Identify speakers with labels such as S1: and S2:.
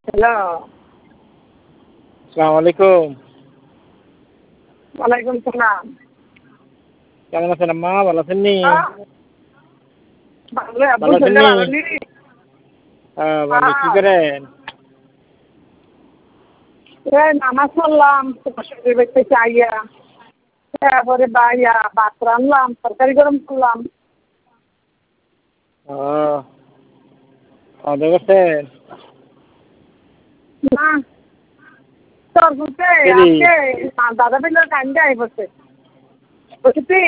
S1: Hello.
S2: আসসালামু আলাইকুম।
S1: ওয়ালাইকুম সালাম।
S2: কেমন আছেন আম্মা? ভালো আছেন নি?
S1: ভালো আব্বু
S2: ভালো আছেন
S1: শরীরটা
S2: নি?
S1: ভালো নি?
S2: ভালো। কি করেন?
S1: নামাজ পড়লাম শরীর দেখতে চাইয়া, তারপরে বাইয়া ভাত রান্নলাম, তরকারি গরম করলাম।
S2: খাওয়া দাওয়া করছেন?
S1: না তোর বলতে
S2: দেরি।
S1: আজকে দাদা বিলের কান্দে আই বসে বসে